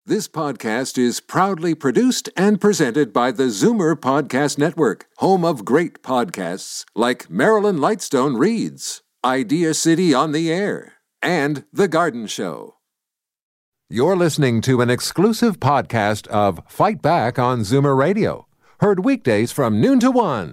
This podcast is proudly produced and presented by the Zoomer Podcast Network, home of great podcasts like Marilyn Lightstone Reads, Idea City on the Air, and The Garden Show. You're listening to an exclusive podcast of Fight Back on Zoomer Radio, heard weekdays from noon to 1.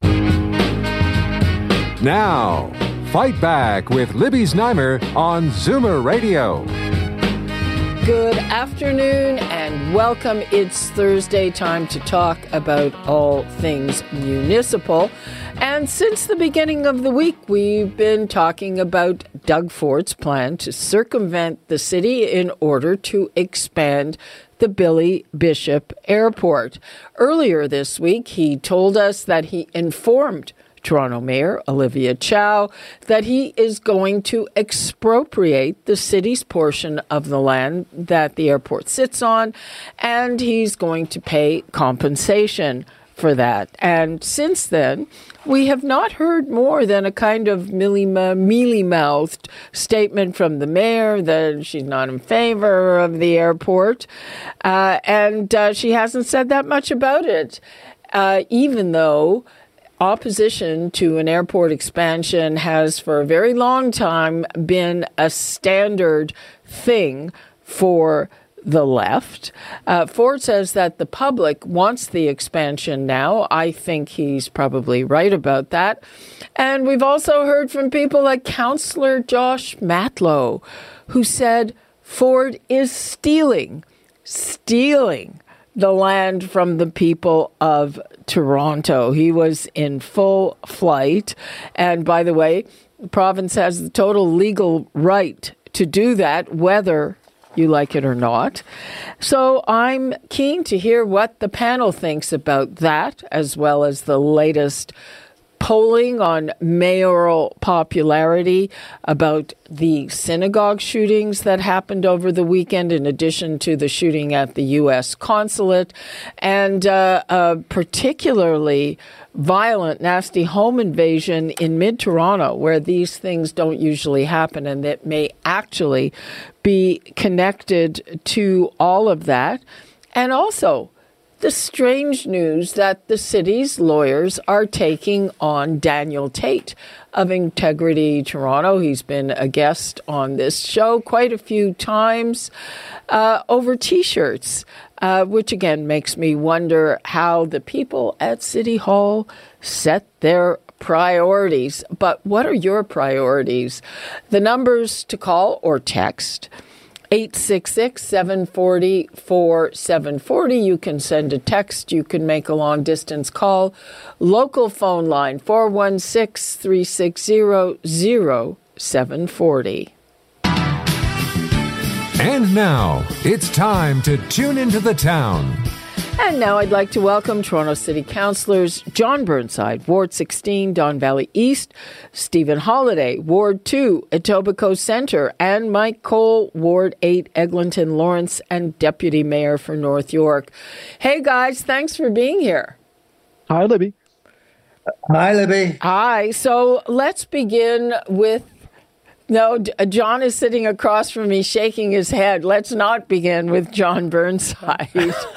Now, Fight Back with Libby Znaimer on Zoomer Radio. Good afternoon and welcome. It's Thursday, time to talk about all things municipal. And since the beginning of the week, we've been talking about Doug Ford's plan to circumvent the city in order to expand the Billy Bishop Airport. Earlier this week, he told us that he informed Toronto Mayor Olivia Chow that he is going to expropriate the city's portion of the land that the airport sits on, and he's going to pay compensation for that. And since then, we have not heard more than a kind of mealy-mouthed statement from the mayor that she's not in favor of the airport, and she hasn't said that much about it, even though opposition to an airport expansion has for a very long time been a standard thing for the left. Ford says that the public wants the expansion now. I think he's probably right about that. And we've also heard from people like Councillor Josh Matlow, who said Ford is stealing the land from the people of Toronto. He was in full flight. And by the way, the province has the total legal right to do that, whether you like it or not. So I'm keen to hear what the panel thinks about that, as well as the latest polling on mayoral popularity, about the synagogue shootings that happened over the weekend, in addition to the shooting at the U.S. consulate, and a particularly violent, nasty home invasion in mid-Toronto, where these things don't usually happen, and that may actually be connected to all of that. And also the strange news that the city's lawyers are taking on Daniel Tate of Integrity Toronto. He's been a guest on this show quite a few times over T-shirts, which again makes me wonder how the people at City Hall set their priorities. But what are your priorities? The numbers to call or text: 866-740-4740. You can send a text. You can make a long-distance call. Local phone line, 416-360-0740. And now, it's time to tune into the town. And now I'd like to welcome Toronto City Councillors John Burnside, Ward 16, Don Valley East, Stephen Holiday, Ward 2, Etobicoke Centre, and Mike Cole, Ward 8, Eglinton Lawrence, and Deputy Mayor for North York. Hey guys, thanks for being here. Hi, Libby. Hi, Libby. Hi. So let's begin with... No, John is sitting across from me shaking his head. Let's not begin with John Burnside.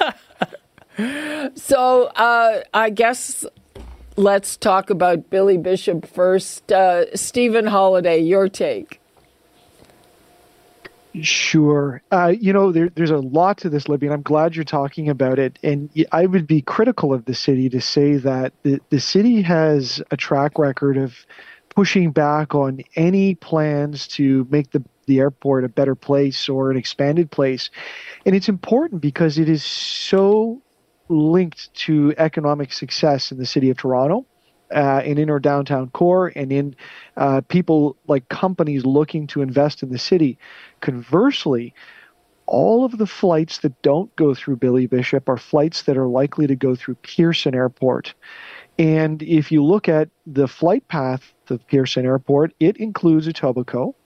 So I guess let's talk about Billy Bishop first. Stephen Holiday, your take. Sure. There's a lot to this, Libby, and I'm glad you're talking about it. And I would be critical of the city to say that the city has a track record of pushing back on any plans to make the airport a better place or an expanded place. And it's important because it is so linked to economic success in the city of Toronto and in our downtown core, and in people like companies looking to invest in the city. Conversely, all of the flights that don't go through Billy Bishop are flights that are likely to go through Pearson Airport. And if you look at the flight path of Pearson Airport, it includes Etobicoke,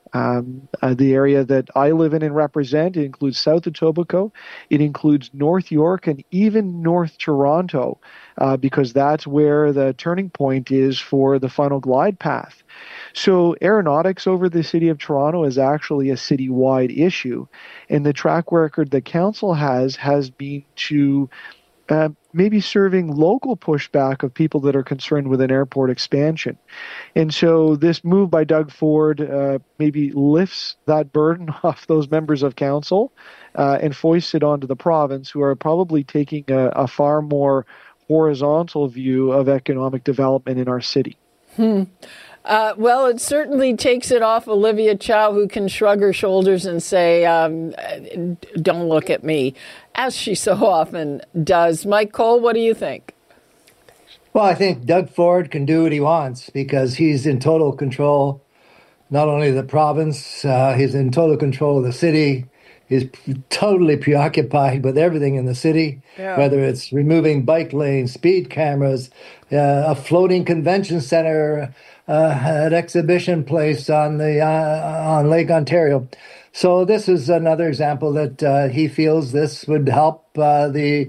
The area that I live in and represent, it includes South Etobicoke, it includes North York, and even North Toronto, because that's where the turning point is for the final glide path. So aeronautics over the city of Toronto is actually a citywide issue, and the track record the council has been to maybe serving local pushback of people that are concerned with an airport expansion. And so this move by Doug Ford maybe lifts that burden off those members of council and foists it onto the province, who are probably taking a far more horizontal view of economic development in our city. Well, it certainly takes it off Olivia Chow, who can shrug her shoulders and say, don't look at me, as she so often does. Mike Cole, what do you think? Well, I think Doug Ford can do what he wants because he's in total control, not only of the province, he's in total control of the city. He's totally preoccupied with everything in the city, whether it's removing bike lanes, speed cameras, a floating convention center, an exhibition place on Lake Ontario. So this is another example that he feels this would help the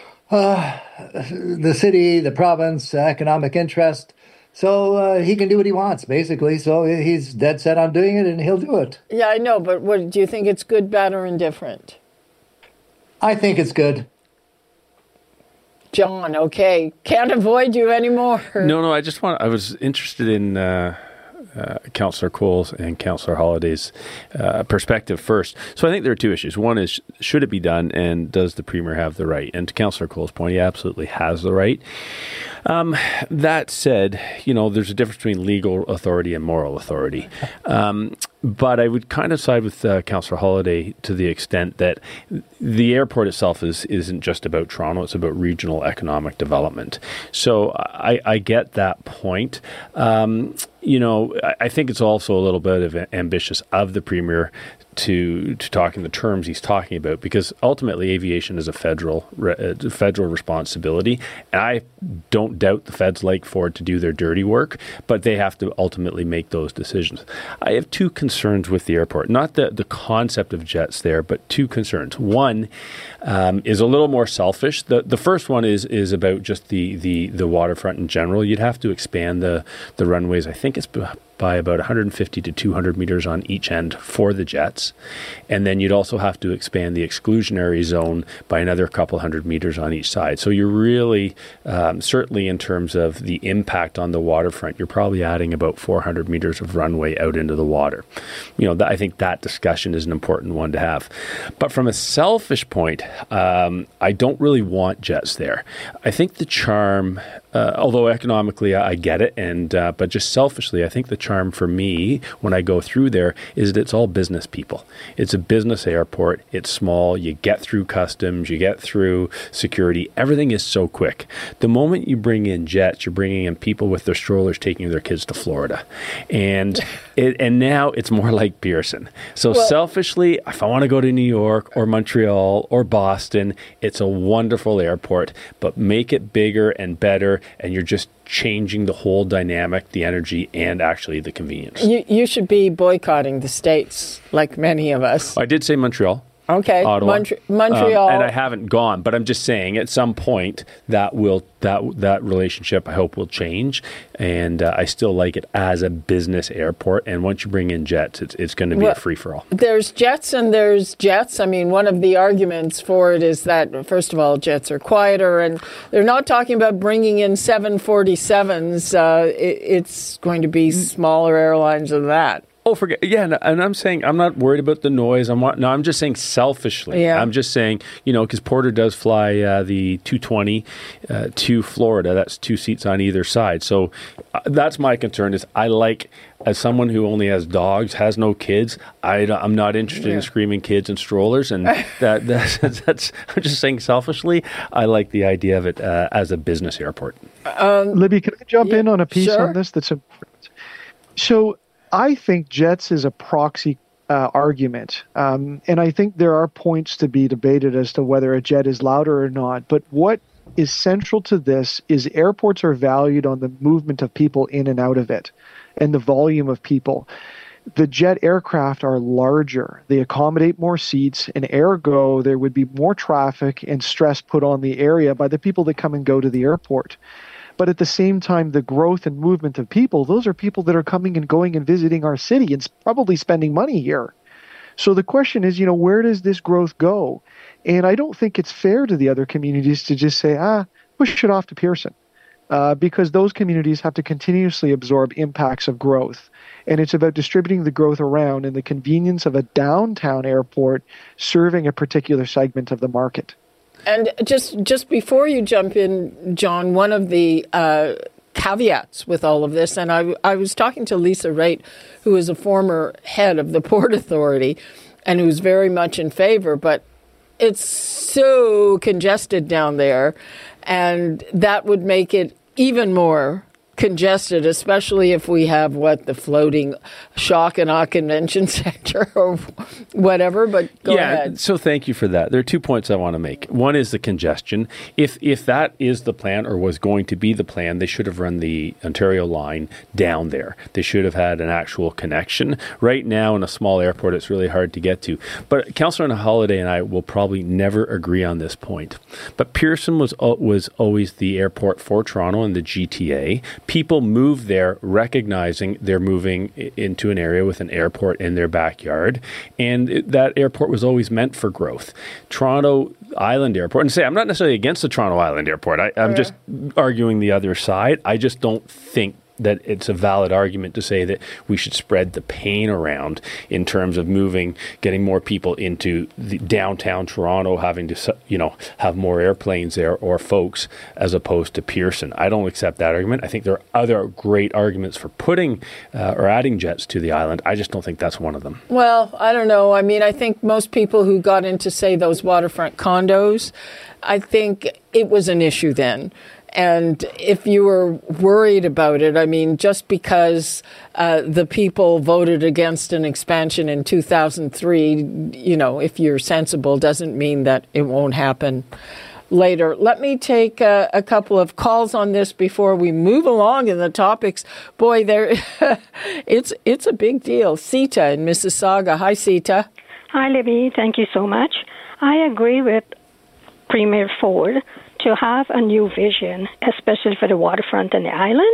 city, the province, economic interest. So he can do what he wants, basically. So he's dead set on doing it, and he'll do it. Yeah, I know, but what do you think? It's good, bad, or indifferent? I think it's good. John, okay. Can't avoid you anymore. No, I was interested in Councillor Cole's and Councillor Holiday's perspective first. So I think there are two issues. One is, should it be done, and does the Premier have the right? And to Councillor Cole's point, he absolutely has the right. That said, there's a difference between legal authority and moral authority. But I would kind of side with Councillor Holiday to the extent that the airport itself isn't just about Toronto, it's about regional economic development. So I get that point. I think it's also a little bit of ambitious of the Premier to talk in the terms he's talking about, because ultimately aviation is a federal responsibility, and I don't doubt the feds like Ford to do their dirty work, but they have to ultimately make those decisions. I have two concerns with the airport, not the concept of jets there, but two concerns. One is a little more selfish. The first one is about just the waterfront in general. You'd have to expand the runways. I think it's by about 150 to 200 meters on each end for the jets. And then you'd also have to expand the exclusionary zone by another couple hundred meters on each side. So you're really, certainly in terms of the impact on the waterfront, you're probably adding about 400 meters of runway out into the water. I think that discussion is an important one to have. But from a selfish point, I don't really want jets there. I think the charm, although economically I get it, but just selfishly, I think the charm for me when I go through there is that it's all business people. It's a business airport. It's small. You get through customs. You get through security. Everything is so quick. The moment you bring in jets, you're bringing in people with their strollers taking their kids to Florida. And now it's more like Pearson. So selfishly, if I want to go to New York or Montreal or Boston, it's a wonderful airport, but make it bigger and better, and you're just changing the whole dynamic, the energy, and actually the convenience. You should be boycotting the States, like many of us. I did say Montreal. Okay, Ottawa. Montreal. And I haven't gone, but I'm just saying at some point that relationship I hope will change, and I still like it as a business airport. And once you bring in jets, it's going to be a free-for-all. There's jets and there's jets. I mean, one of the arguments for it is that, first of all, jets are quieter, and they're not talking about bringing in 747s. It's going to be smaller airlines than that. Oh, forget. Yeah, and I'm saying I'm not worried about the noise. I'm just saying selfishly. Yeah. I'm just saying, because Porter does fly the 220 to Florida. That's two seats on either side. So that's my concern. Is I like, as someone who only has dogs, has no kids, I'm not interested in screaming kids and strollers. And that's I'm just saying selfishly, I like the idea of it as a business airport. Libby, can I jump in on a piece sure. on this that's important? So I think jets is a proxy argument. And I think there are points to be debated as to whether a jet is louder or not. But what is central to this is airports are valued on the movement of people in and out of it and the volume of people. The jet aircraft are larger. They accommodate more seats, and ergo, there would be more traffic and stress put on the area by the people that come and go to the airport. But at the same time, the growth and movement of people, those are people that are coming and going and visiting our city and probably spending money here. So the question is, where does this growth go? And I don't think it's fair to the other communities to just say, push it off to Pearson. Because those communities have to continuously absorb impacts of growth. And it's about distributing the growth around and the convenience of a downtown airport serving a particular segment of the market. And just before you jump in, John, one of the caveats with all of this, and I was talking to Lisa Raitt, who is a former head of the Port Authority and who's very much in favor, but it's so congested down there, and that would make it even more congested, especially if we have the floating Shawkanaw Convention Center or whatever. But go ahead. So thank you for that. There are 2 points I want to make. One is the congestion. If that is the plan or was going to be the plan, they should have run the Ontario line down there. They should have had an actual connection. Right now, in a small airport, it's really hard to get to. But Councillor Holyday and I will probably never agree on this point. But Pearson was always the airport for Toronto and the GTA. People move there recognizing they're moving into an area with an airport in their backyard, and that airport was always meant for growth. Toronto Island Airport, and I'm not necessarily against the Toronto Island Airport. I'm just arguing the other side. I just don't think that it's a valid argument to say that we should spread the pain around in terms of getting more people into the downtown Toronto, having to, have more airplanes there or folks, as opposed to Pearson. I don't accept that argument. I think there are other great arguments for putting or adding jets to the island. I just don't think that's one of them. Well, I don't know. I mean, I think most people who got into, say, those waterfront condos, I think it was an issue then. And if you were worried about it, I mean, just because the people voted against an expansion in 2003, if you're sensible, doesn't mean that it won't happen later. Let me take a couple of calls on this before we move along in the topics. Boy, it's a big deal. Sita in Mississauga. Hi, Sita. Hi, Libby. Thank you so much. I agree with Premier Ford to have a new vision, especially for the waterfront and the island.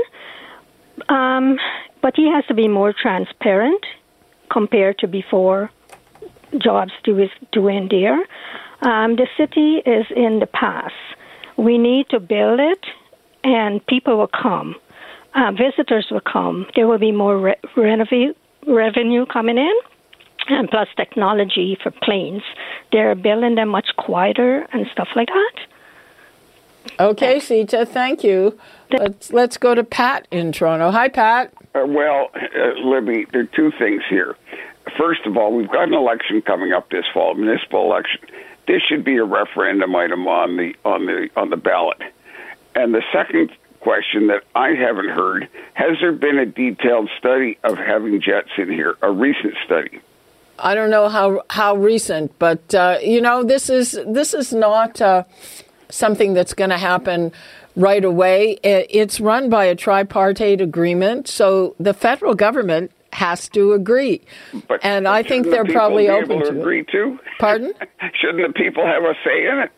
But he has to be more transparent compared to before jobs doing there. The city is in the past. We need to build it, and people will come. Visitors will come. There will be more revenue coming in, and plus technology for planes. They're building them much quieter and stuff like that. Okay, Sita, thank you. Let's go to Pat in Toronto. Hi, Pat. Libby, there are two things here. First of all, we've got an election coming up this fall, municipal election. This should be a referendum item on the ballot. And the second question that I haven't heard, has there been a detailed study of having jets in here, a recent study? I don't know how recent, but this is not something that's going to happen right away. It's run by a tripartite agreement, so the federal government has to agree. And I think they're probably open to agree too. Pardon? Shouldn't the people have a say in it?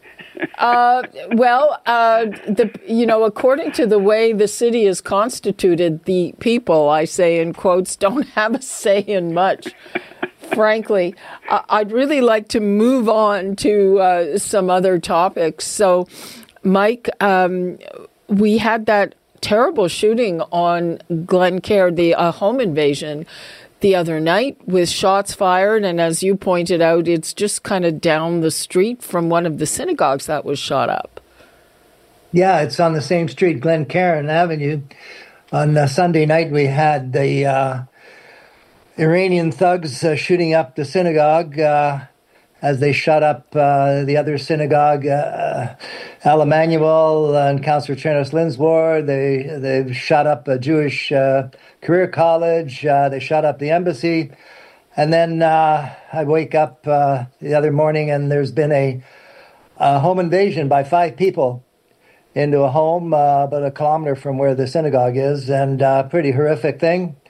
According to the way the city is constituted, the people, I say in quotes, don't have a say in much. Frankly, I'd really like to move on to some other topics. So, Mike, we had that terrible shooting on Glencairn, the home invasion, the other night with shots fired. And as you pointed out, it's just kind of down the street from one of the synagogues that was shot up. Yeah, it's on the same street, Glencairn Avenue. On Sunday night, we had the Iranian thugs shooting up the synagogue as they shot up the other synagogue, Al Emanuel and Councillor Chernos Linswar. They shot up a Jewish career college. They shot up the embassy. And then I wake up the other morning and there's been a home invasion by 5 people into a home about a kilometer from where the synagogue is, and pretty horrific thing.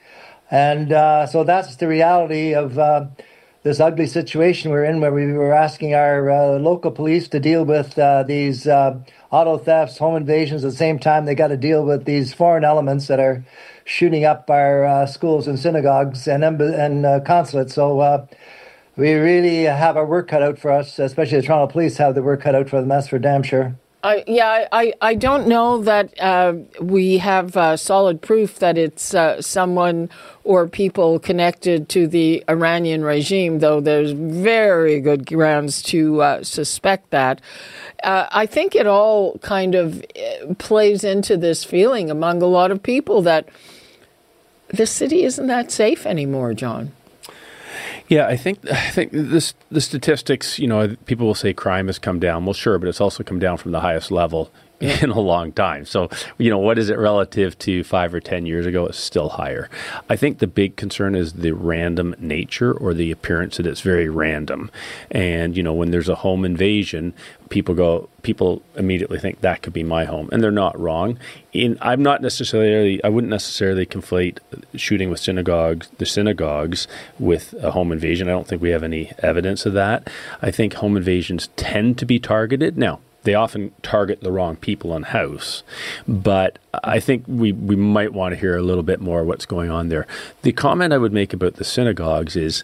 And so that's the reality of this ugly situation we're in, where we were asking our local police to deal with these auto thefts, home invasions. At the same time, they got to deal with these foreign elements that are shooting up our schools and synagogues and consulates. So we really have our work cut out for us, especially the Toronto Police have the work cut out for them. That's for damn sure. I don't know that we have solid proof that it's someone or people connected to the Iranian regime, though there's very good grounds to suspect that. I think it all kind of plays into this feeling among a lot of people that the city isn't that safe anymore, John. Yeah, I think the statistics, people will say crime has come down. Well, sure, but it's also come down from the highest level in a long time. So, what is it relative to 5 or 10 years ago? It's still higher. I think the big concern is the random nature or the appearance that it's very random. And, when there's a home invasion, people immediately think that could be my home, and they're not wrong. I wouldn't necessarily conflate shooting with the synagogues with a home invasion. I don't think we have any evidence of that. I think home invasions tend to be targeted. Now, they often target the wrong people and house, but I think we might want to hear a little bit more what's going on there. The comment I would make about the synagogues is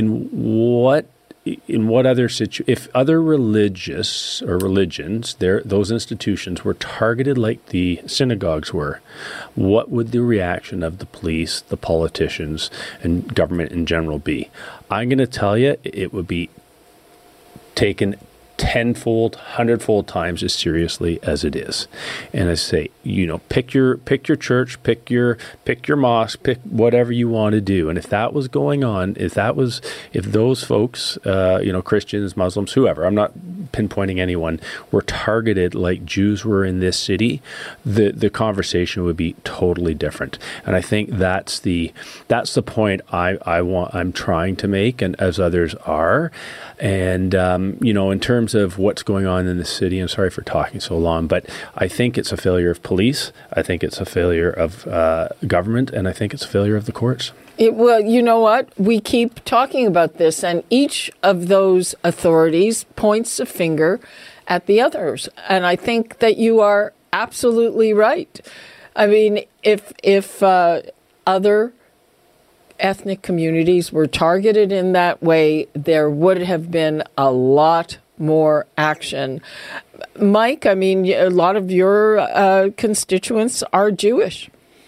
if other religions, those institutions were targeted like the synagogues were, what would the reaction of the police, the politicians, and government in general be? I'm going to tell you, it would be taken tenfold, 100-fold times as seriously as it is. And I say, pick your church, pick your mosque, pick whatever you want to do. And if that was going on, if those folks, Christians, Muslims, whoever, I'm not pinpointing anyone, were targeted like Jews were in this city, the conversation would be totally different. And I think that's the point I'm trying to make, and as others are. And in terms of what's going on in the city, I'm sorry for talking so long, but I think it's a failure of police. I think it's a failure of government, and I think it's a failure of the courts. Well, you know what? We keep talking about this, and each of those authorities points a finger at the others. And I think that you are absolutely right. I mean, if other ethnic communities were targeted in that way, there would have been a lot more action. Mike, I mean, a lot of your constituents are Jewish.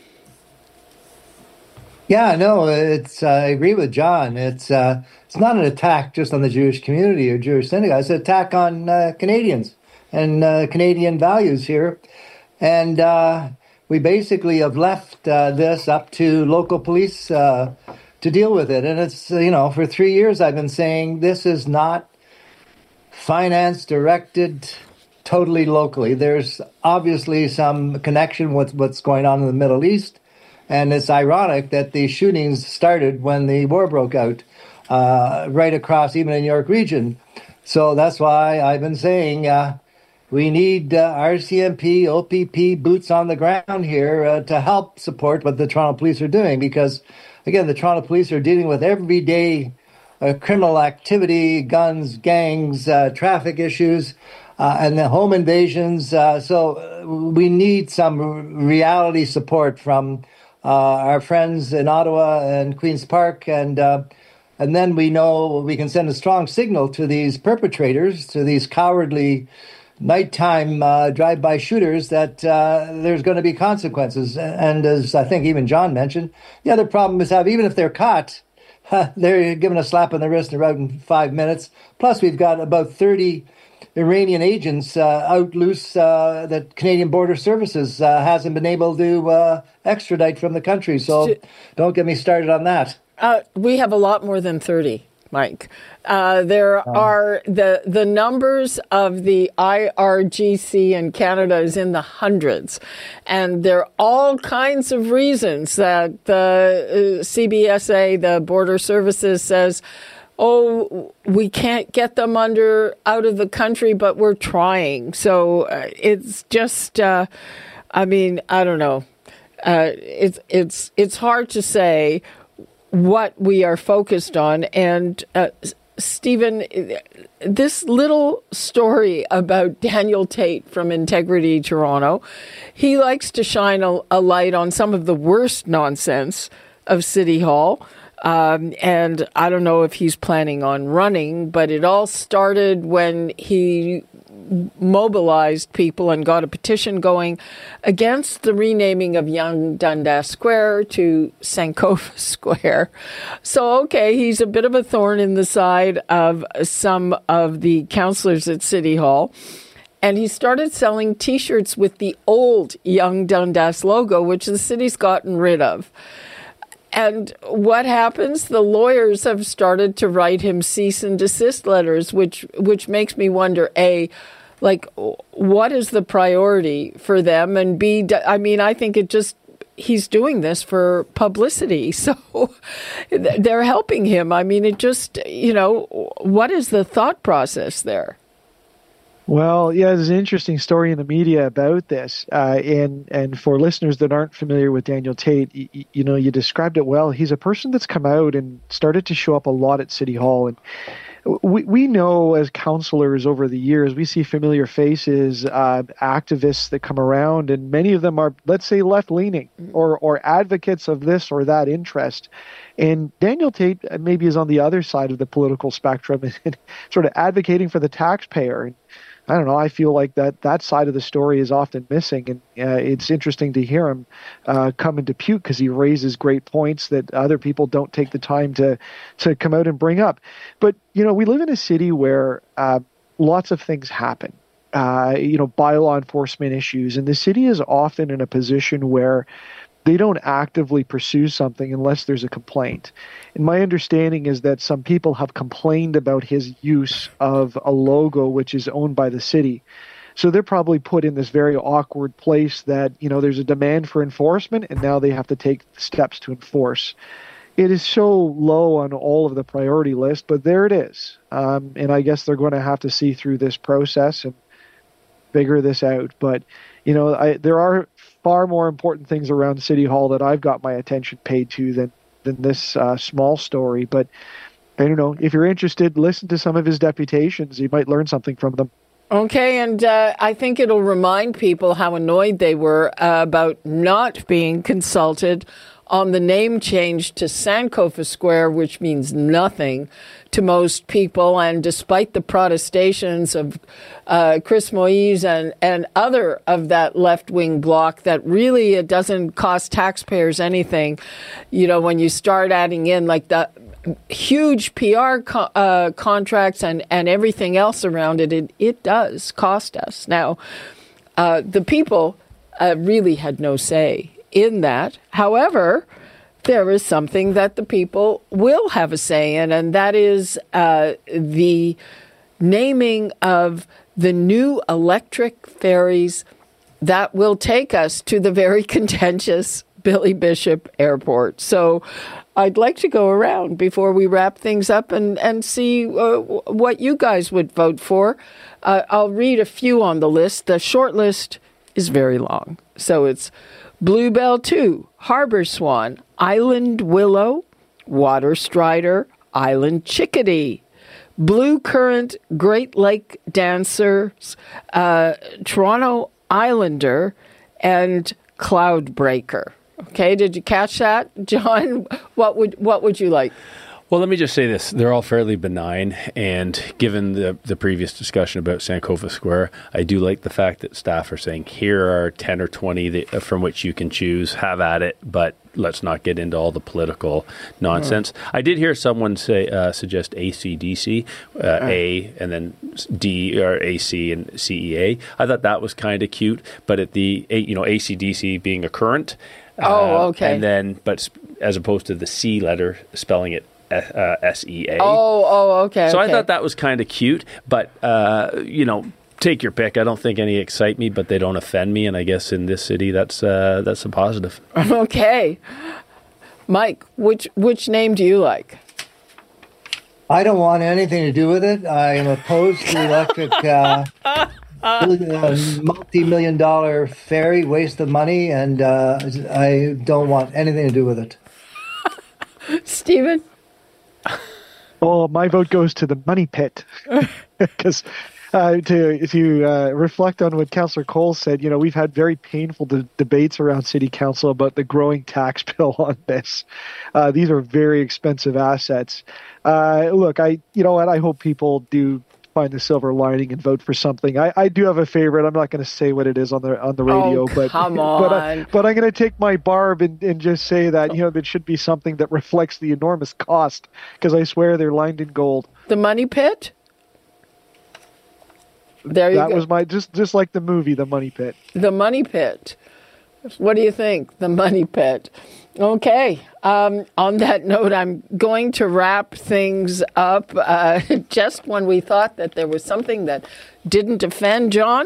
Yeah, no, I agree with John. It's not an attack just on the Jewish community or Jewish synagogue. It's an attack on Canadians and Canadian values here. And we basically have left this up to local police to deal with it. And it's, for 3 years I've been saying this is not finance directed totally locally. There's obviously some connection with what's going on in the Middle East. And it's ironic that the shootings started when the war broke out, right across even in York Region. So that's why I've been saying we need RCMP, OPP, boots on the ground here to help support what the Toronto Police are doing. Because, again, the Toronto Police are dealing with everyday criminal activity, guns, gangs, traffic issues, and the home invasions. So we need some reality support from our friends in Ottawa and Queen's Park, and then we know we can send a strong signal to these perpetrators, to these cowardly nighttime drive-by shooters, that there's going to be consequences. And as I think even John mentioned, the other problem is even if they're caught, they're given a slap on the wrist and they're out in 5 minutes. Plus, we've got about 30 Iranian agents out loose that Canadian Border Services hasn't been able to extradite from the country. So don't get me started on that. We have a lot more than 30, Mike. There are the numbers of the IRGC in Canada is in the hundreds. And there are all kinds of reasons that the CBSA, the Border Services, says, we can't get them out of the country, but we're trying. So it's just, I don't know. It's hard to say what we are focused on. And Stephen, this little story about Daniel Tate from Integrity Toronto, he likes to shine a light on some of the worst nonsense of City Hall. And I don't know if he's planning on running, but it all started when he mobilized people and got a petition going against the renaming of Yonge Dundas Square to Sankofa Square. So, okay, he's a bit of a thorn in the side of some of the councillors at City Hall. And he started selling T-shirts with the old Yonge Dundas logo, which the city's gotten rid of. And what happens? The lawyers have started to write him cease and desist letters, which makes me wonder, A, like, what is the priority for them? And B, I mean, I think he's doing this for publicity. So they're helping him. I mean, it just, what is the thought process there? Well, yeah, there's an interesting story in the media about this. And for listeners that aren't familiar with Daniel Tate, you described it well. He's a person that's come out and started to show up a lot at City Hall. And we know as councillors over the years, we see familiar faces, activists that come around, and many of them are, let's say, left-leaning or advocates of this or that interest. And Daniel Tate maybe is on the other side of the political spectrum and sort of advocating for the taxpayer. And I don't know, I feel like that side of the story is often missing. And it's interesting to hear him come into Puke because he raises great points that other people don't take the time to come out and bring up. But, we live in a city where lots of things happen, bylaw enforcement issues. And the city is often in a position where they don't actively pursue something unless there's a complaint. And my understanding is that some people have complained about his use of a logo which is owned by the city. So they're probably put in this very awkward place that, there's a demand for enforcement and now they have to take steps to enforce. It is so low on all of the priority list, but there it is. And I guess they're going to have to see through this process and figure this out. But, there are far more important things around City Hall that I've got my attention paid to than this small story. But I don't know, if you're interested, listen to some of his deputations. You might learn something from them. Okay, and I think it'll remind people how annoyed they were about not being consulted on the name change to Sankofa Square, which means nothing to most people. And despite the protestations of Chris Moise and other of that left-wing bloc, that really it doesn't cost taxpayers anything, when you start adding in like the huge PR contracts and everything else around it does cost us. Now, the people really had no say in that. However, there is something that the people will have a say in, and that is the naming of the new electric ferries that will take us to the very contentious Billy Bishop Airport. So I'd like to go around before we wrap things up and see what you guys would vote for. I'll read a few on the list. The short list is very long. So it's Bluebell 2, Harbor Swan, Island Willow, Water Strider, Island Chickadee, Blue Current, Great Lake Dancers, Toronto Islander, and Cloudbreaker. Okay, did you catch that, John? What would you like? Well, let me just say this. They're all fairly benign, and given the previous discussion about Sankofa Square, I do like the fact that staff are saying, here are 10 or 20 from which you can choose, have at it, but let's not get into all the political nonsense. I did hear someone suggest ACDC, A, and then D, or AC and CEA. I thought that was kind of cute, but at the, ACDC being a current. Okay. And then, but as opposed to the C letter, spelling it SEA. Okay. So I thought that was kind of cute, but, take your pick. I don't think any excite me, but they don't offend me. And I guess in this city, that's a positive. Okay. Mike, which name do you like? I don't want anything to do with it. I am opposed to electric multi-million-dollar ferry, waste of money, and I don't want anything to do with it. Stephen? Oh, my vote goes to the money pit. Because to reflect on what Councillor Cole said, we've had very painful debates around City Council about the growing tax bill on this. These are very expensive assets. Look, I hope people do find the silver lining and vote for something. I do have a favorite. I'm not going to say what it is on the radio, come on. but I'm going to take my barb and just say that there should be something that reflects the enormous cost, because I swear they're lined in gold. The money pit. There you go. That was my just like the movie, The Money Pit. The Money Pit. What do you think? The Money Pit. Okay. On that note, I'm going to wrap things up. Just when we thought that there was something that didn't offend John,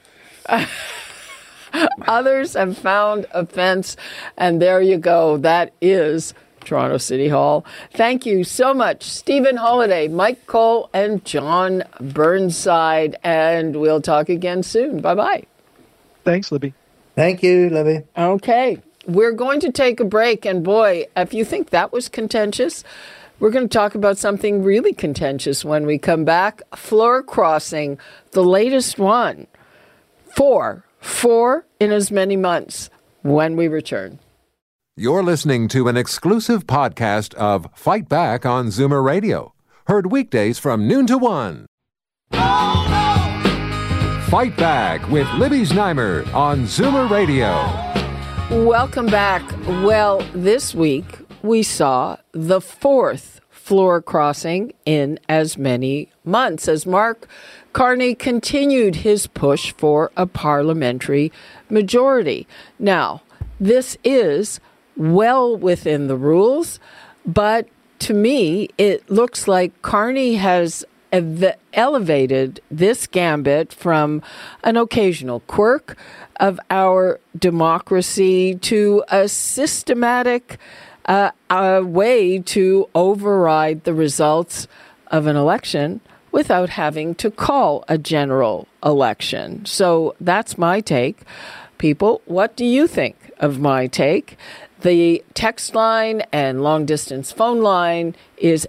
others have found offense. And there you go. That is Toronto City Hall. Thank you so much, Stephen Holyday, Mike Cole, and John Burnside. And we'll talk again soon. Bye-bye. Thanks, Libby. Thank you, Libby. Okay. We're going to take a break. And boy, if you think that was contentious, we're going to talk about something really contentious when we come back. Floor crossing, the latest one. Four in as many months when we return. You're listening to an exclusive podcast of Fight Back on Zoomer Radio. Heard weekdays from noon to 1. Oh, no! Fight Back with Libby Znaimer on Zoomer Radio. Welcome back. Well, this week we saw the fourth floor crossing in as many months as Mark Carney continued his push for a parliamentary majority. Now, this is well within the rules, but to me, it looks like Carney has elevated this gambit from an occasional quirk of our democracy to a systematic way to override the results of an election without having to call a general election. So that's my take. People, what do you think of my take? The text line and long-distance phone line is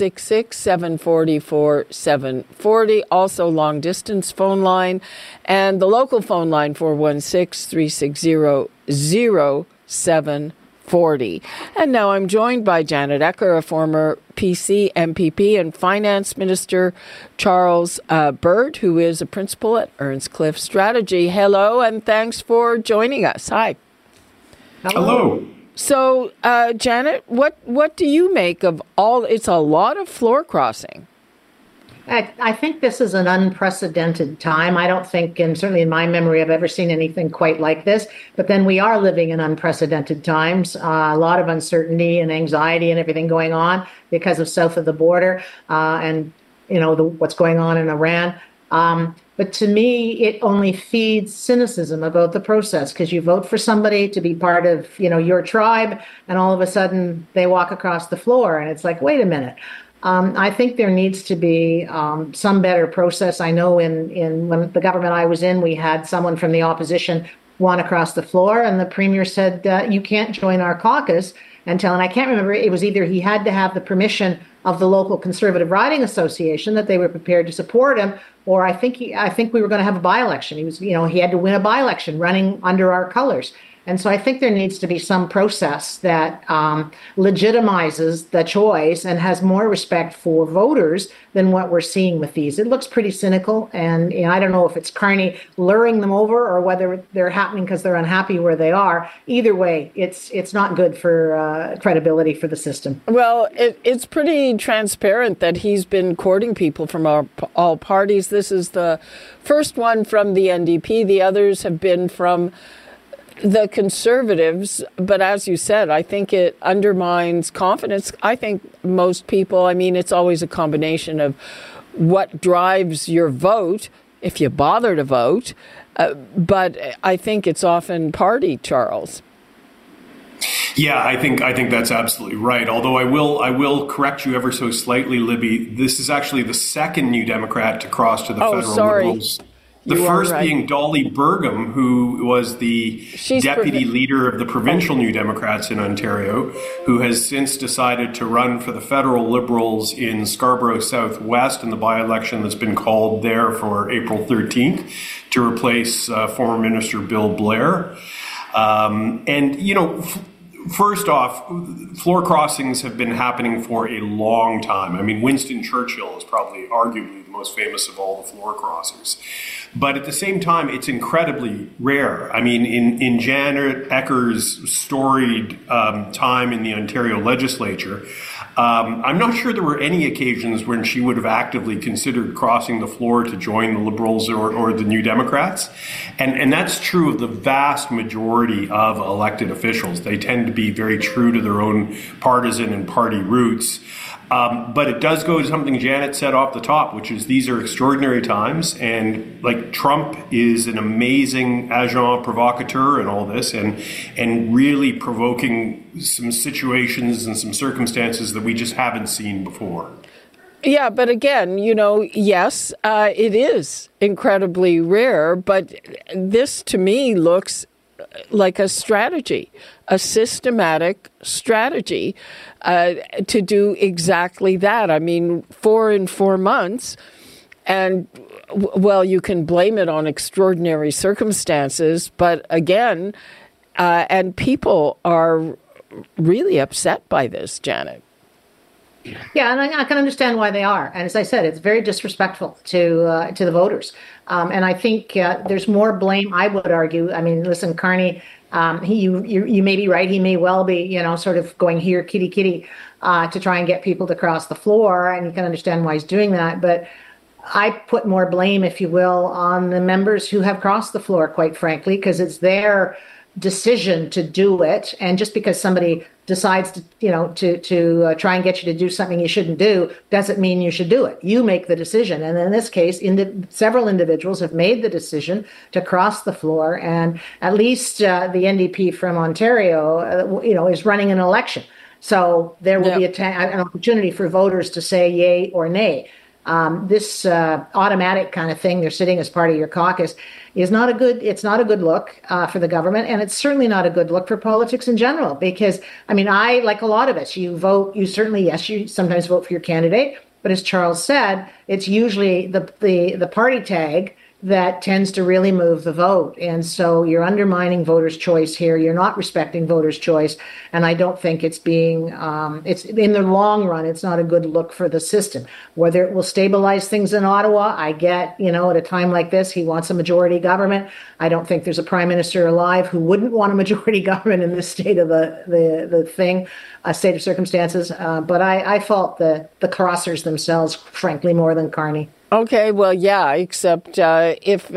866-744-740. Also long-distance phone line. And the local phone line, 416-360-0740. And now I'm joined by Janet Ecker, a former PC, MPP, and Finance Minister, Charles Bird, who is a principal at Earnscliffe Strategy. Hello, and thanks for joining us. Hi. Hello. So, Janet, what do you make of all? It's a lot of floor crossing. I think this is an unprecedented time. I don't think, and certainly in my memory, I've ever seen anything quite like this. But then we are living in unprecedented times, a lot of uncertainty and anxiety and everything going on because of south of the border and, what's going on in Iran. But to me, it only feeds cynicism about the process, because you vote for somebody to be part of, your tribe, and all of a sudden they walk across the floor, and it's like, wait a minute. I think there needs to be some better process. I know in when the government I was in, we had someone from the opposition want to cross the floor, and the premier said, you can't join our caucus until, and I can't remember, it was either he had to have the permission of the local Conservative Riding Association that they were prepared to support him, or I think we were going to have a by-election. He had to win a by-election running under our colors. And so I think there needs to be some process that legitimizes the choice and has more respect for voters than what we're seeing with these. It looks pretty cynical, and I don't know if it's Carney luring them over or whether they're happening because they're unhappy where they are. Either way, it's not good for credibility for the system. Well, it's pretty transparent that he's been courting people from all parties. This is the first one from the NDP. The others have been from the Conservatives, but as you said, I think it undermines confidence. I think most people, it's always a combination of what drives your vote, if you bother to vote, but I think it's often party, Charles. Yeah, I think that's absolutely right. Although I will correct you ever so slightly, Libby. This is actually the second New Democrat to cross to the federal Liberals. The first being Dolly Burgum, who was the deputy leader of the provincial New Democrats in Ontario, who has since decided to run for the federal Liberals in Scarborough Southwest in the by-election that's been called there for April 13th to replace former Minister Bill Blair. First off, floor crossings have been happening for a long time. I mean, Winston Churchill is probably arguably the most famous of all the floor crossings. But at the same time, it's incredibly rare. I mean, in Janet Ecker's storied time in the Ontario legislature, I'm not sure there were any occasions when she would have actively considered crossing the floor to join the Liberals or the New Democrats. And that's true of the vast majority of elected officials. They tend to be very true to their own partisan and party roots. But it does go to something Janet said off the top, which is these are extraordinary times. And like Trump is an amazing agent provocateur and all this and really provoking some situations and some circumstances that we just haven't seen before. Yeah, but again, yes, it is incredibly rare. But this to me looks like a strategy, a systematic strategy to do exactly that. I mean, 4 months, and well, you can blame it on extraordinary circumstances, but again, and people are really upset by this, Janet. Yeah, and I can understand why they are. And as I said, it's very disrespectful to the voters. And I think there's more blame, I would argue. I mean, listen, Carney, you may be right. He may well be, sort of going here, kitty, kitty, to try and get people to cross the floor. And you can understand why he's doing that. But I put more blame, if you will, on the members who have crossed the floor, quite frankly, because it's their decision to do it. And just because somebody decides to try and get you to do something you shouldn't do doesn't mean you should do it. You make the decision. And in this case, several individuals have made the decision to cross the floor. And at least the NDP from Ontario, is running an election. So there will be an opportunity for voters to say yay or nay. This automatic kind of thing, they're sitting as part of your caucus, it's not a good look for the government, and it's certainly not a good look for politics in general, because, I mean, like a lot of us, you sometimes vote for your candidate, but as Charles said, it's usually the party tag that tends to really move the vote. And so you're undermining voters' choice here. You're not respecting voters' choice. And I don't think it's it's in the long run, it's not a good look for the system. Whether it will stabilize things in Ottawa, I get, at a time like this, he wants a majority government. I don't think there's a prime minister alive who wouldn't want a majority government in this state of the thing, a state of circumstances. But I fault the crossers themselves, frankly, more than Carney. Okay, well, yeah, except if,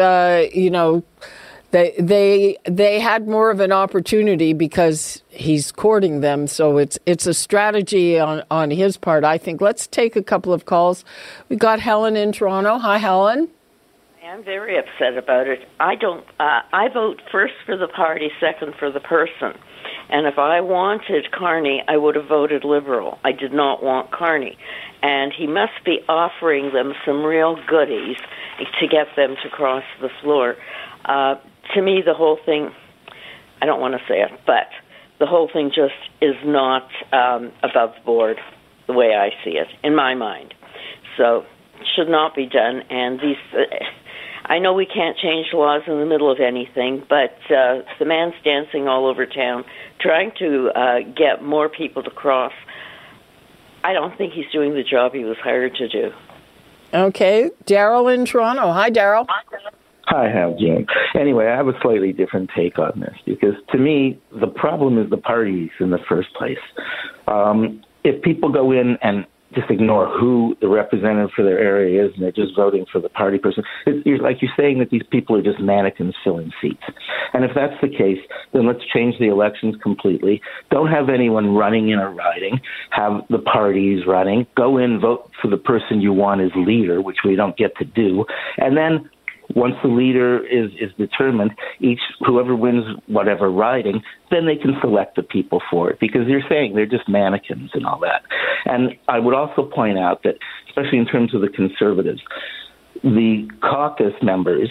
they had more of an opportunity because he's courting them. So it's a strategy on his part, I think. Let's take a couple of calls. We got Helen in Toronto. Hi, Helen. I'm very upset about it. I vote first for the party, second for the person. And if I wanted Carney, I would have voted Liberal. I did not want Carney. And he must be offering them some real goodies to get them to cross the floor. To me, the whole thing, I don't want to say it, but the whole thing just is not above board the way I see it, in my mind. So it should not be done. And I know we can't change laws in the middle of anything, but the man's dancing all over town, trying to get more people to cross. I don't think he's doing the job he was hired to do. Okay. Daryl in Toronto. Hi, Daryl. Hi, Hal, Jane. Anyway, I have a slightly different take on this because to me, the problem is the parties in the first place. If people go in and just ignore who the representative for their area is and they're just voting for the party person, you're saying that these people are just mannequins filling seats. And if that's the case, then let's change the elections completely. Don't have anyone running in or riding. Have the parties running. Go in, vote for the person you want as leader, which we don't get to do. And then once the leader is determined, whoever wins whatever riding, then they can select the people for it, because you're saying they're just mannequins and all that. And I would also point out that, especially in terms of the Conservatives, the caucus members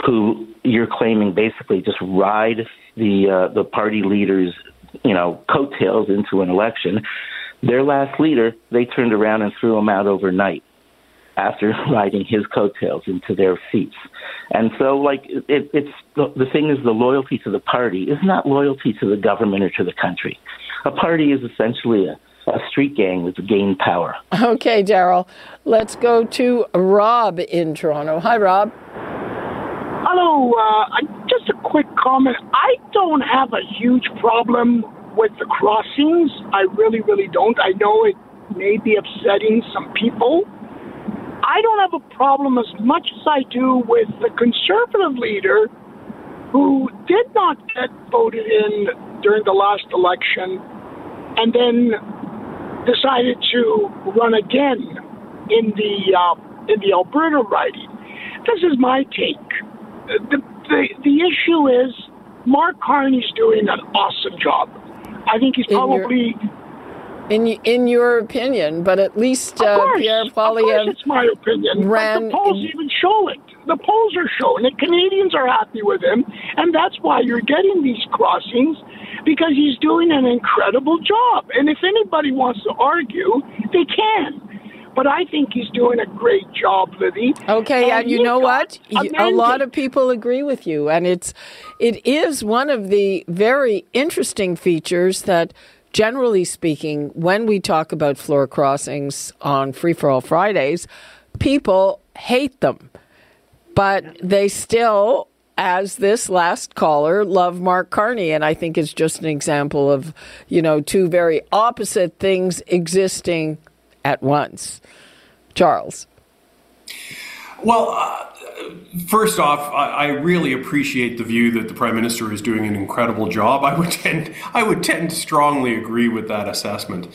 who you're claiming basically just ride the party leaders, coattails into an election. Their last leader, they turned around and threw him out overnight after riding his coattails into their seats. And so, it's the thing is, the loyalty to the party is not loyalty to the government or to the country. A party is essentially a street gang that's gained power. Okay, Daryl. Let's go to Rob in Toronto. Hi, Rob. Hello. Just a quick comment. I don't have a huge problem with the crossings. I really, really don't. I know it may be upsetting some people. I don't have a problem as much as I do with the Conservative leader who did not get voted in during the last election and then decided to run again in the Alberta riding. This is my take. The issue is Mark Carney's doing an awesome job. I think he's probably... In your opinion, but at least Pierre Poilievre, it's my opinion. But the polls even show it. The polls are showing it. Canadians are happy with him, and that's why you're getting these crossings, because he's doing an incredible job. And if anybody wants to argue, they can. But I think he's doing a great job, Libby. Okay, and you know what? A lot of people agree with you, and it is one of the very interesting features that, generally speaking, when we talk about floor crossings on Free for All Fridays, people hate them. But they still, as this last caller, love Mark Carney. And I think it's just an example of, two very opposite things existing at once. Charles. Well, first off, I really appreciate the view that the Prime Minister is doing an incredible job. I would tend to strongly agree with that assessment.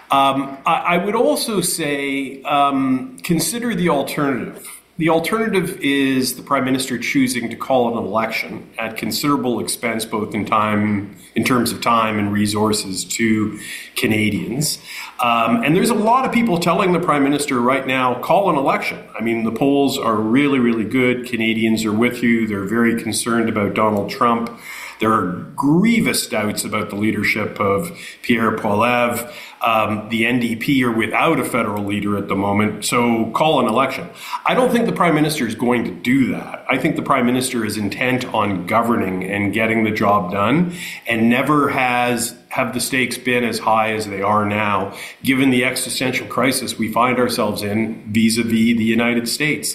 I would also say consider the alternative. The alternative is the Prime Minister choosing to call an election at considerable expense, both in terms of time and resources to Canadians. And there's a lot of people telling the Prime Minister right now, call an election. I mean, the polls are really, really good. Canadians are with you. They're very concerned about Donald Trump. There are grievous doubts about the leadership of Pierre Poilievre. The NDP are without a federal leader at the moment, so call an election. I don't think the Prime Minister is going to do that. I think the Prime Minister is intent on governing and getting the job done, and never have the stakes been as high as they are now, given the existential crisis we find ourselves in vis-a-vis the United States.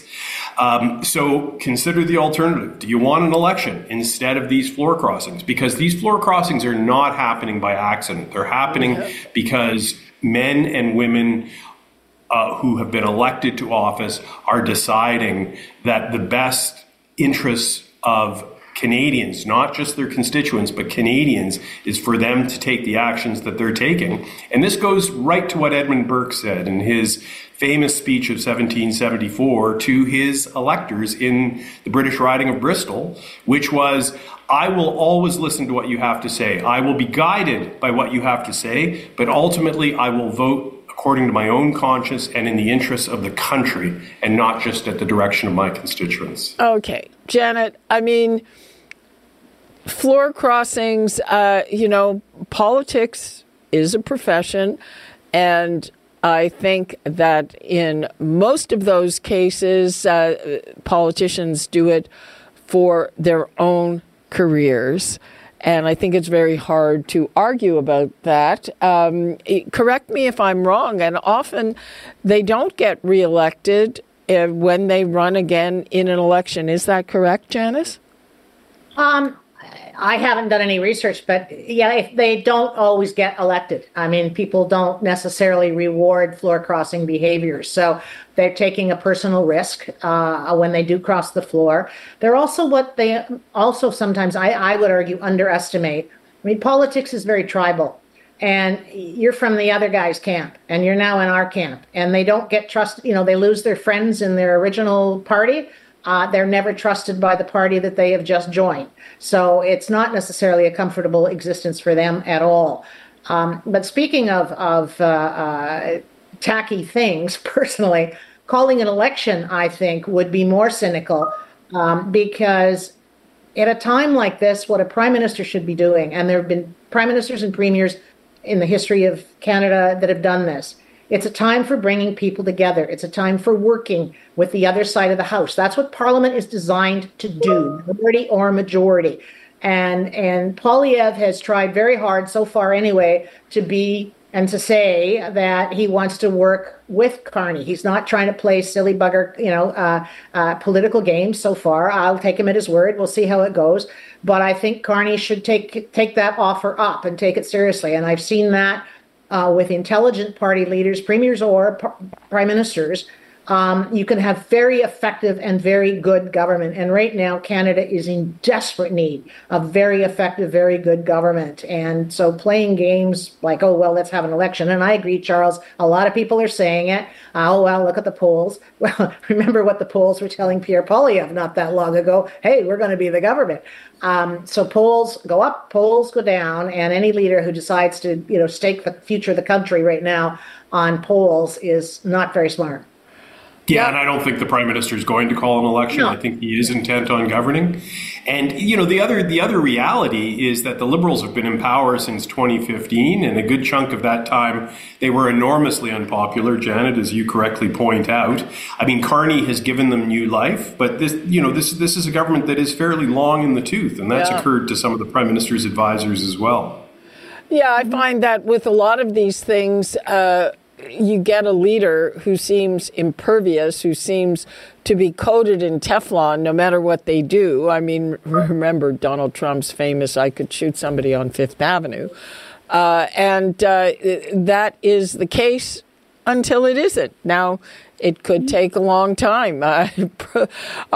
So consider the alternative. Do you want an election instead of these floor crossings? Because these floor crossings are not happening by accident. They're happening because men and women who have been elected to office are deciding that the best interests of Canadians, not just their constituents, but Canadians, is for them to take the actions that they're taking. And this goes right to what Edmund Burke said in his famous speech of 1774 to his electors in the British riding of Bristol, which was, I will always listen to what you have to say. I will be guided by what you have to say, but ultimately I will vote according to my own conscience and in the interests of the country, and not just at the direction of my constituents. Okay, Janet, I mean, floor crossings, politics is a profession, and I think that in most of those cases, politicians do it for their own careers. And I think it's very hard to argue about that. Correct me if I'm wrong. And often they don't get reelected when they run again in an election. Is that correct, Janice? I haven't done any research, but yeah, they don't always get elected. I mean, people don't necessarily reward floor crossing behaviors. So they're taking a personal risk when they do cross the floor. They're also sometimes, I would argue, underestimate. I mean, politics is very tribal. And you're from the other guy's camp, and you're now in our camp. And they don't get trust. They lose their friends in their original party. They're never trusted by the party that they have just joined. So it's not necessarily a comfortable existence for them at all. But speaking of tacky things, personally, calling an election, I think, would be more cynical because at a time like this, what a prime minister should be doing, and there have been prime ministers and premiers in the history of Canada that have done this. It's a time for bringing people together. It's a time for working with the other side of the house. That's what Parliament is designed to do, minority or majority. And Poilievre has tried very hard so far anyway to say that he wants to work with Carney. He's not trying to play silly bugger, political games so far. I'll take him at his word. We'll see how it goes. But I think Carney should take that offer up and take it seriously. And I've seen that with intelligent party leaders, premiers or prime ministers. You can have very effective and very good government. And right now, Canada is in desperate need of very effective, very good government. And so playing games like, oh, well, let's have an election. And I agree, Charles, a lot of people are saying it. Oh, well, look at the polls. Well, remember what the polls were telling Pierre Poilievre not that long ago. Hey, we're going to be the government. So polls go up, polls go down. And any leader who decides to, stake the future of the country right now on polls is not very smart. Yeah, and I don't think the Prime Minister is going to call an election. No. I think he is intent on governing. And, the other reality is that the Liberals have been in power since 2015, and a good chunk of that time they were enormously unpopular, Janet, as you correctly point out. I mean, Carney has given them new life, but this is a government that is fairly long in the tooth, and that's occurred to some of the Prime Minister's advisors as well. Yeah, I find that with a lot of these things, you get a leader who seems impervious, who seems to be coated in Teflon no matter what they do. I mean, remember Donald Trump's famous, I could shoot somebody on Fifth Avenue. And that is the case until it isn't. Now, it could take a long time. Remember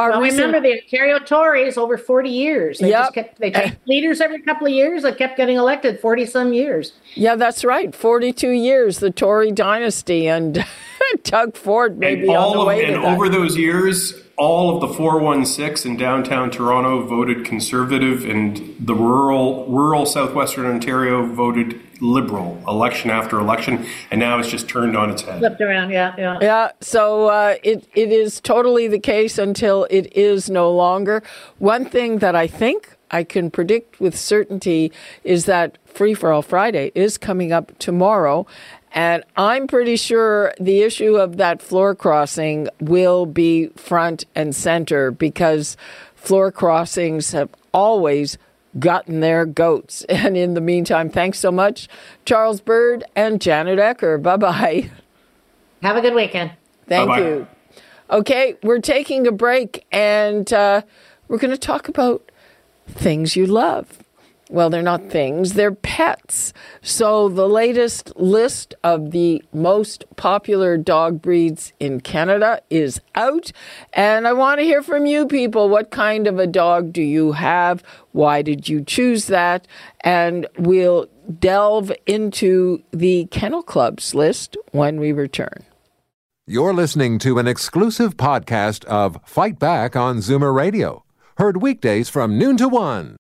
the Ontario Tories over 40 years. They took leaders every couple of years that kept getting elected 40-some years. Yeah, that's right. 42 years, the Tory dynasty, and Doug Ford may be on the way to that. And over those years, all of the 416 in downtown Toronto voted Conservative, and the rural southwestern Ontario voted Liberal election after election, and now it's just turned on its head. Flipped around, yeah. Yeah, so it is totally the case until it is no longer. One thing that I think I can predict with certainty is that Free for All Friday is coming up tomorrow, and I'm pretty sure the issue of that floor crossing will be front and center, because floor crossings have always gotten their goats. And in the meantime, thanks so much, Charles Bird and Janet Ecker. Bye-bye. Have a good weekend. Thank you. Okay, we're taking a break, and we're going to talk about things you love. Well, they're not things, they're pets. So the latest list of the most popular dog breeds in Canada is out. And I want to hear from you people. What kind of a dog do you have? Why did you choose that? And we'll delve into the Kennel Club's list when we return. You're listening to an exclusive podcast of Fight Back on Zoomer Radio. Heard weekdays from noon to 1.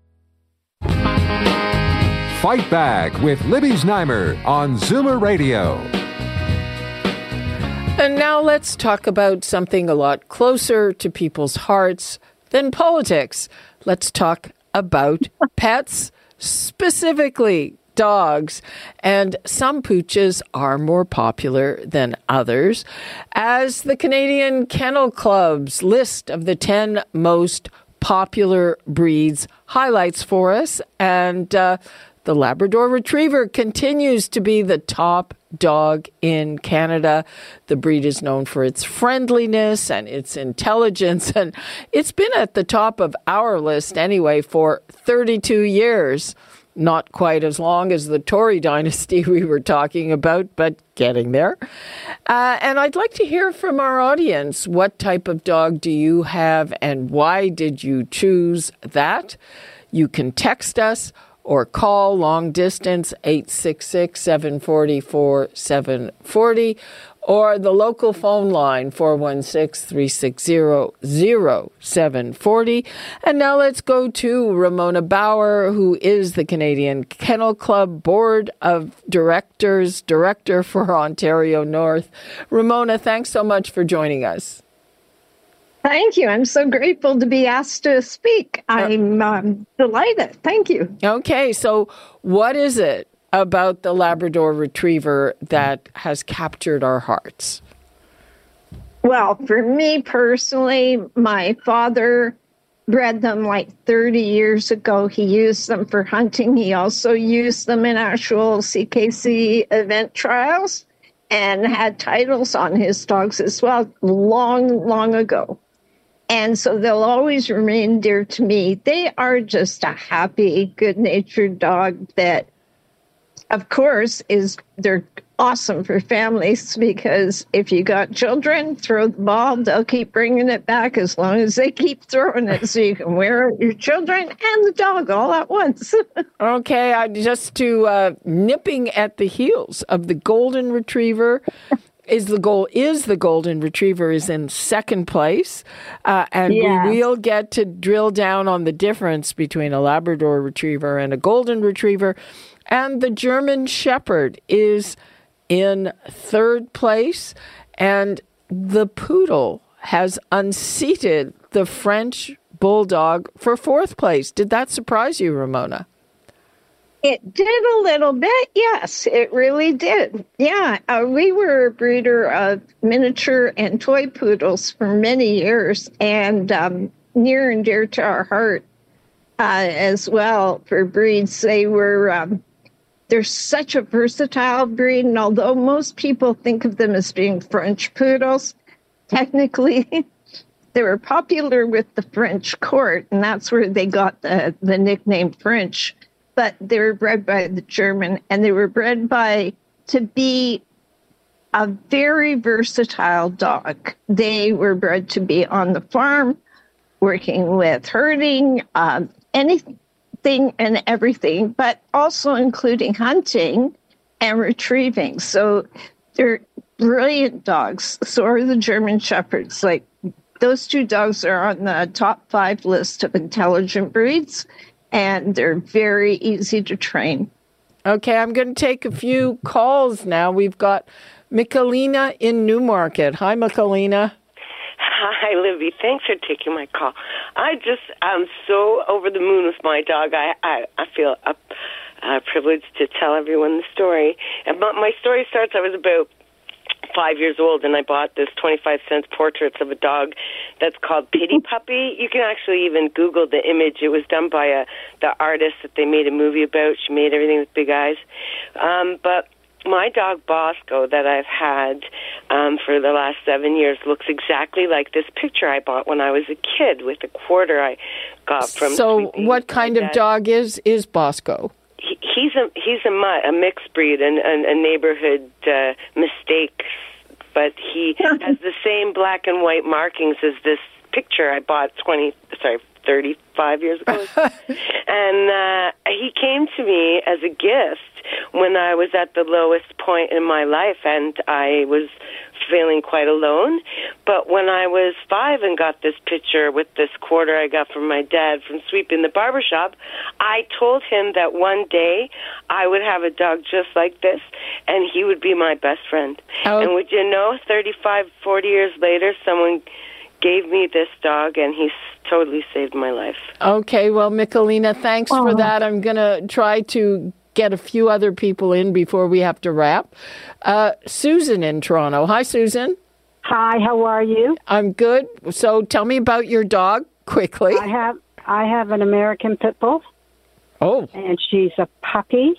Fight Back with Libby Znaimer on Zoomer Radio. And now let's talk about something a lot closer to people's hearts than politics. Let's talk about pets, specifically dogs. And some pooches are more popular than others, as the Canadian Kennel Club's list of the 10 most popular breeds highlights for us. And the Labrador Retriever continues to be the top dog in Canada. The breed is known for its friendliness and its intelligence, and it's been at the top of our list anyway for 32 years. Not quite as long as the Tory dynasty we were talking about, but getting there. And I'd like to hear from our audience. What type of dog do you have, and why did you choose that? You can text us or call long distance 866-740-4740, or the local phone line 416-360-0740. And now let's go to Ramona Bauer, who is the Canadian Kennel Club Board of Directors, Director for Ontario North. Ramona, thanks so much for joining us. Thank you. I'm so grateful to be asked to speak. I'm delighted. Thank you. Okay, so what is it about the Labrador Retriever that has captured our hearts? Well, for me personally, my father bred them like 30 years ago. He used them for hunting. He also used them in actual CKC event trials and had titles on his dogs as well, long ago. And so they'll always remain dear to me. They are just a happy, good-natured dog that, of course, they're awesome for families, because if you got children, throw the ball, they'll keep bringing it back as long as they keep throwing it, so you can wear out your children and the dog all at once. Okay, just to nipping at the heels of the Golden Retriever. The Golden Retriever is in second place, and we will get to drill down on the difference between a Labrador Retriever and a Golden Retriever. And the German Shepherd is in third place, and the Poodle has unseated the French Bulldog for fourth place. Did that surprise you, Ramona? It did a little bit, yes, it really did. Yeah, we were a breeder of miniature and toy poodles for many years, and near and dear to our heart as well for breeds. They're such a versatile breed, and although most people think of them as being French poodles, technically they were popular with the French court, and that's where they got the nickname French. But they were bred by the German, and they were bred to be a very versatile dog. They were bred to be on the farm, working with herding, anything and everything, but also including hunting and retrieving. So they're brilliant dogs. So are the German Shepherds. Like, those two dogs are on the top 5 list of intelligent breeds, and they're very easy to train. Okay, I'm going to take a few calls now. We've got Michelina in Newmarket. Hi, Michelina. Hi, Libby. Thanks for taking my call. I'm so over the moon with my dog. I feel privileged to tell everyone the story. And my story starts, I was about 5 years old, and I bought this 25-cent portraits of a dog that's called Pity Puppy. You can actually even Google the image. It was done by the artist that they made a movie about. She made everything with big eyes. But my dog Bosco that I've had for the last 7 years looks exactly like this picture I bought when I was a kid with a quarter I got from. So what kind of dog is Bosco? He's a mutt, a mixed breed, and a neighborhood mistake, but he has the same black and white markings as this picture I bought 35 years ago. And he came to me as a gift when I was at the lowest point in my life, and I was feeling quite alone. But when I was 5 and got this picture with this quarter I got from my dad from sweeping the barbershop, I told him that one day I would have a dog just like this, and he would be my best friend. Oh. And would you know, 35, 40 years later, someone gave me this dog, and he's totally saved my life. Okay, well, Michelina, thanks for that. I'm going to try to get a few other people in before we have to wrap. Susan in Toronto. Hi, Susan. Hi, how are you? I'm good. So tell me about your dog quickly. I have an American Pit Bull. Oh. And she's a puppy.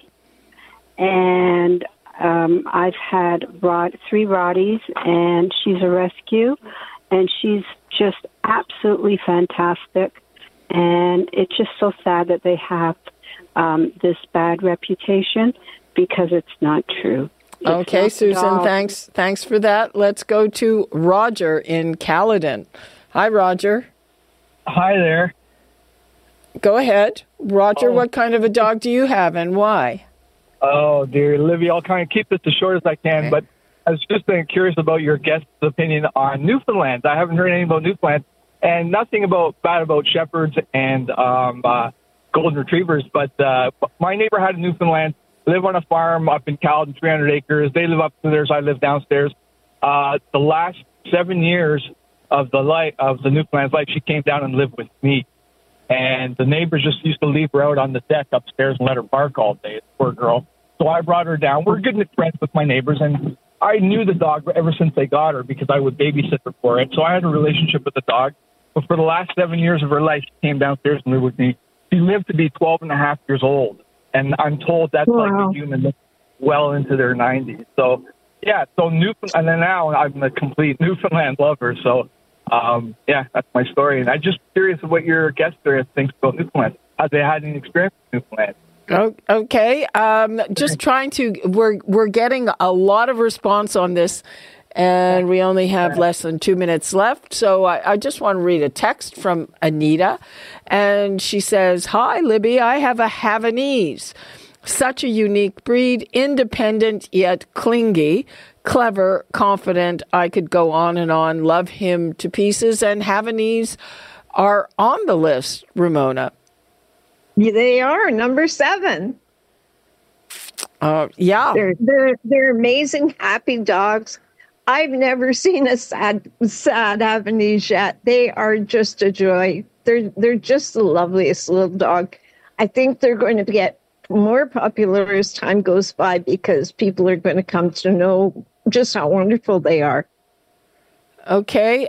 And I've had 3 Rotties, and she's a rescue. And she's just absolutely fantastic. And it's just so sad that they have this bad reputation, because it's not true. Okay, Susan, thanks for that. Let's go to Roger in Caledon. Hi, Roger. Hi there. Go ahead. Roger, what kind of a dog do you have, and why? Oh, dear, Livy, I'll kind of keep this as short as I can, okay. But I was just curious about your guest's opinion on Newfoundland. I haven't heard anything about Newfoundland, and nothing bad about shepherds and golden retrievers, but my neighbor had a Newfoundland, live on a farm up in Caledon, 300 acres. They live upstairs, I live downstairs. The last 7 years, of the Newfoundland's life, she came down and lived with me. And the neighbors just used to leave her out on the deck upstairs and let her bark all day, poor girl. So I brought her down. We're good friends with my neighbors, and I knew the dog ever since they got her because I would babysit her for it. So I had a relationship with the dog. But for the last 7 years of her life, she came downstairs and lived with me. She lived to be 12 and a half years old. And I'm told that's like a human well into their 90s. So, yeah, so Newfoundland, and then now I'm a complete Newfoundland lover. So, yeah, that's my story. And I'm just curious what your guest there thinks about Newfoundland. Have they had any experience with Newfoundland? Okay. Just trying to, we're getting a lot of response on this, and we only have less than 2 minutes left. So I just want to read a text from Anita, and she says, "Hi, Libby, I have a Havanese. Such a unique breed, independent yet clingy, clever, confident. I could go on and on. Love him to pieces. And Havanese are on the list, Ramona." They are number 7. Yeah, they're amazing, happy dogs. I've never seen a sad Havanese yet. They are just a joy. They're just the loveliest little dog. I think they're going to get more popular as time goes by because people are going to come to know just how wonderful they are. Okay.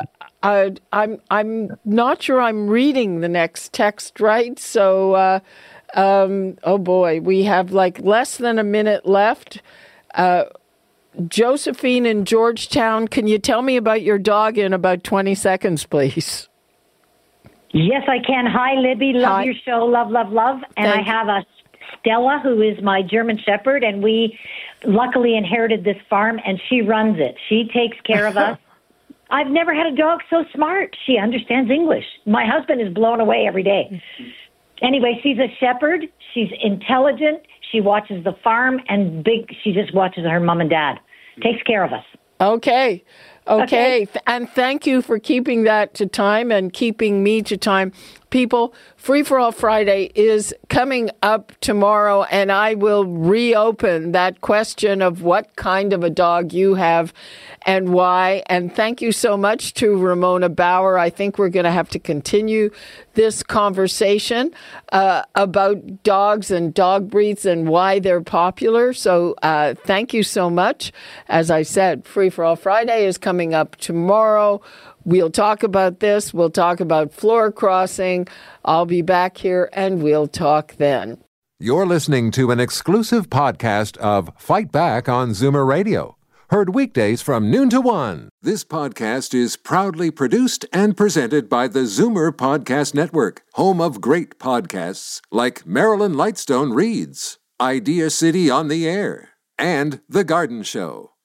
I'm not sure I'm reading the next text right. So, oh boy, we have like less than a minute left. Josephine in Georgetown, can you tell me about your dog in about 20 seconds, please? Yes, I can. Hi, Libby. Love your show. Love, love, love. And I have a Stella, who is my German Shepherd, and we luckily inherited this farm, and she runs it. She takes care of us. I've never had a dog so smart. She understands English. My husband is blown away every day. Anyway, she's a shepherd. She's intelligent. She watches the farm, and she just watches her mom and dad. Takes care of us. Okay. And thank you for keeping that to time and keeping me to time. People, Free for All Friday is coming up tomorrow, and I will reopen that question of what kind of a dog you have and why. And thank you so much to Ramona Bauer. I think we're going to have to continue this conversation about dogs and dog breeds and why they're popular. So thank you so much. As I said, Free for All Friday is coming up tomorrow. We'll talk about this. We'll talk about floor crossing. I'll be back here and we'll talk then. You're listening to an exclusive podcast of Fight Back on Zoomer Radio. Heard weekdays from noon to 1. This podcast is proudly produced and presented by the Zoomer Podcast Network, home of great podcasts like Marilyn Lightstone Reads, Idea City on the Air, and The Garden Show.